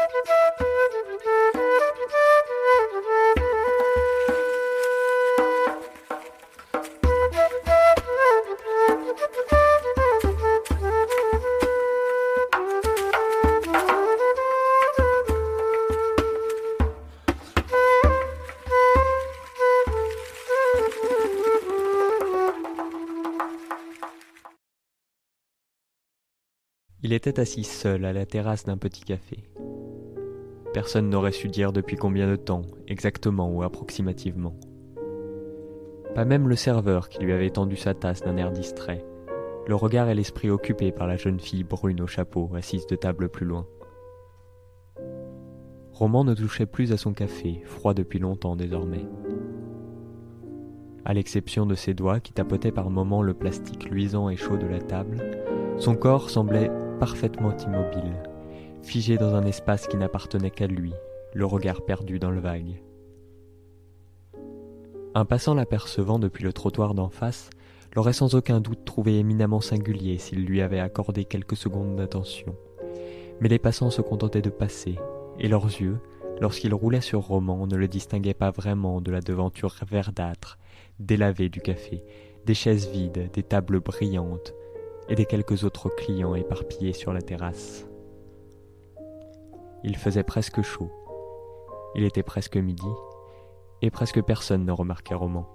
Il était assis seul à la terrasse d'un petit café. Personne n'aurait su dire depuis combien de temps, exactement ou approximativement. Pas même le serveur qui lui avait tendu sa tasse d'un air distrait, le regard et l'esprit occupés par la jeune fille brune au chapeau, assise de table plus loin. Roman ne touchait plus à son café, froid depuis longtemps désormais. À l'exception de ses doigts qui tapotaient par moments le plastique luisant et chaud de la table, son corps semblait parfaitement immobile, figé dans un espace qui n'appartenait qu'à lui, le regard perdu dans le vague. Un passant l'apercevant depuis le trottoir d'en face l'aurait sans aucun doute trouvé éminemment singulier s'il lui avait accordé quelques secondes d'attention. Mais les passants se contentaient de passer, et leurs yeux, lorsqu'ils roulaient sur Roman, ne le distinguaient pas vraiment de la devanture verdâtre, délavée du café, des chaises vides, des tables brillantes, et des quelques autres clients éparpillés sur la terrasse. Il faisait presque chaud. Il était presque midi, et presque personne ne remarquait Roman.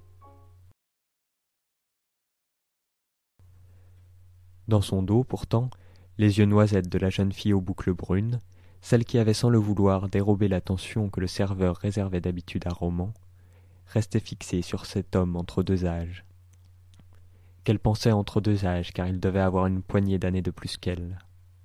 Dans son dos, pourtant, les yeux noisettes de la jeune fille aux boucles brunes, celle qui avait sans le vouloir dérobé l'attention que le serveur réservait d'habitude à Roman, restaient fixés sur cet homme entre deux âges. Qu'elle pensait entre deux âges, car il devait avoir une poignée d'années de plus qu'elle.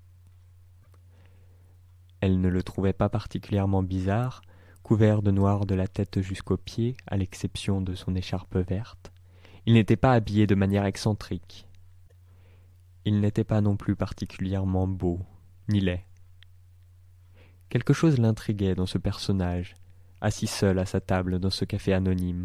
Elle ne le trouvait pas particulièrement bizarre, couvert de noir de la tête jusqu'aux pieds, à l'exception de son écharpe verte. Il n'était pas habillé de manière excentrique. Il n'était pas non plus particulièrement beau, ni laid. Quelque chose l'intriguait dans ce personnage, assis seul à sa table dans ce café anonyme.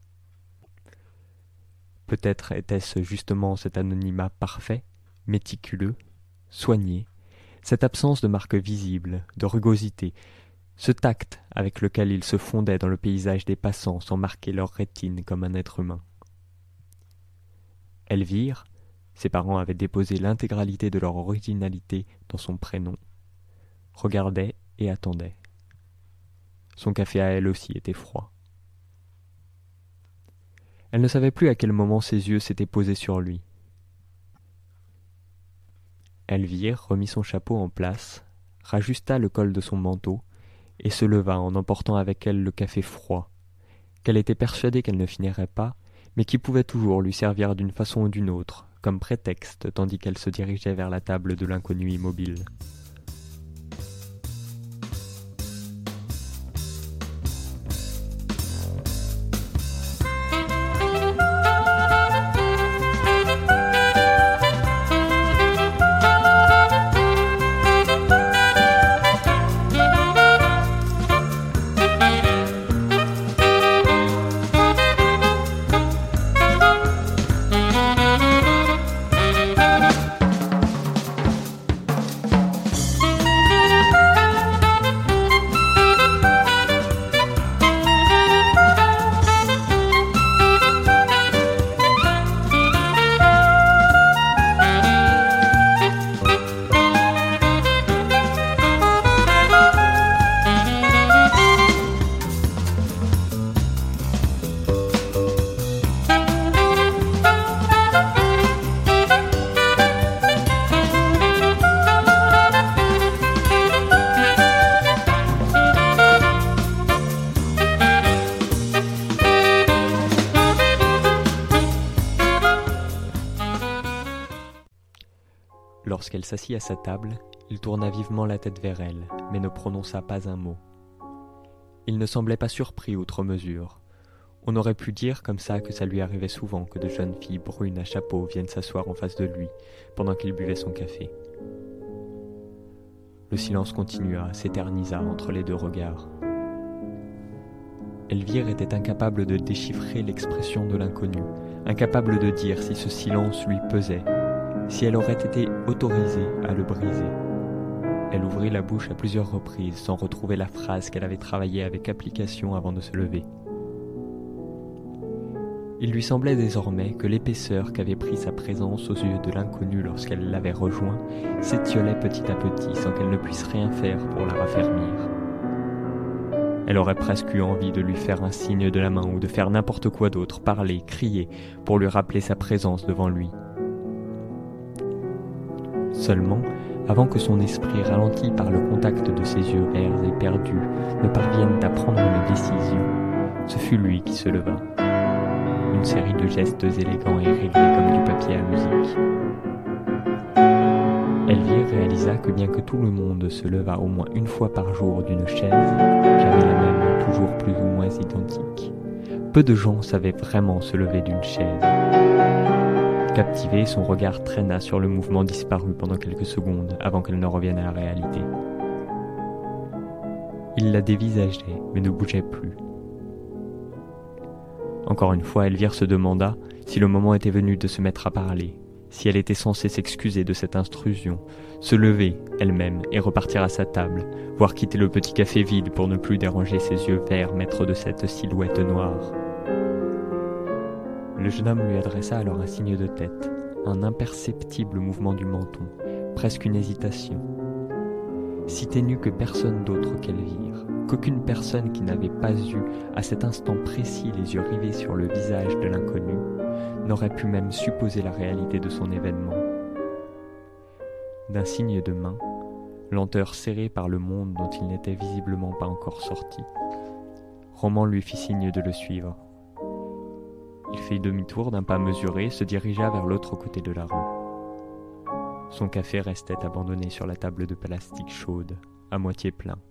Peut-être était-ce justement cet anonymat parfait, méticuleux, soigné, cette absence de marques visibles, de rugosité, ce tact avec lequel il se fondait dans le paysage des passants sans marquer leur rétine comme un être humain. Elvire, ses parents avaient déposé l'intégralité de leur originalité dans son prénom, regardait et attendait. Son café à elle aussi était froid. Elle ne savait plus à quel moment ses yeux s'étaient posés sur lui. Elvire remit son chapeau en place, rajusta le col de son manteau et se leva en emportant avec elle le café froid, qu'elle était persuadée qu'elle ne finirait pas, mais qui pouvait toujours lui servir d'une façon ou d'une autre, comme prétexte tandis qu'elle se dirigeait vers la table de l'inconnu immobile. Lorsqu'elle s'assit à sa table, il tourna vivement la tête vers elle, mais ne prononça pas un mot. Il ne semblait pas surpris outre mesure. On aurait pu dire comme ça que ça lui arrivait souvent que de jeunes filles brunes à chapeau viennent s'asseoir en face de lui pendant qu'il buvait son café. Le silence continua, s'éternisa entre les deux regards. Elvire était incapable de déchiffrer l'expression de l'inconnu, incapable de dire si ce silence lui pesait, si elle aurait été autorisée à le briser. Elle ouvrit la bouche à plusieurs reprises sans retrouver la phrase qu'elle avait travaillée avec application avant de se lever. Il lui semblait désormais que l'épaisseur qu'avait pris sa présence aux yeux de l'inconnu lorsqu'elle l'avait rejoint s'étiolait petit à petit sans qu'elle ne puisse rien faire pour la raffermir. Elle aurait presque eu envie de lui faire un signe de la main ou de faire n'importe quoi d'autre, parler, crier, pour lui rappeler sa présence devant lui. Seulement, avant que son esprit ralenti par le contact de ses yeux verts et perdus ne parvienne à prendre une décision, ce fut lui qui se leva. Une série de gestes élégants et réglés comme du papier à musique. Elvire réalisa que bien que tout le monde se levât au moins une fois par jour d'une chaise, jamais la même, toujours plus ou moins identique, peu de gens savaient vraiment se lever d'une chaise. Captivé, son regard traîna sur le mouvement disparu pendant quelques secondes avant qu'elle ne revienne à la réalité. Il la dévisageait, mais ne bougeait plus. Encore une fois, Elvire se demanda si le moment était venu de se mettre à parler, si elle était censée s'excuser de cette intrusion, se lever elle-même et repartir à sa table, voire quitter le petit café vide pour ne plus déranger ses yeux verts, maîtres de cette silhouette noire. Le jeune homme lui adressa alors un signe de tête, un imperceptible mouvement du menton, presque une hésitation. Si ténue que personne d'autre qu'Elvire, qu'aucune personne qui n'avait pas eu à cet instant précis les yeux rivés sur le visage de l'inconnu n'aurait pu même supposer la réalité de son événement. D'un signe de main, lenteur serrée par le monde dont il n'était visiblement pas encore sorti, Roman lui fit signe de le suivre. Il fit demi-tour d'un pas mesuré et se dirigea vers l'autre côté de la rue. Son café restait abandonné sur la table de plastique chaude, à moitié plein.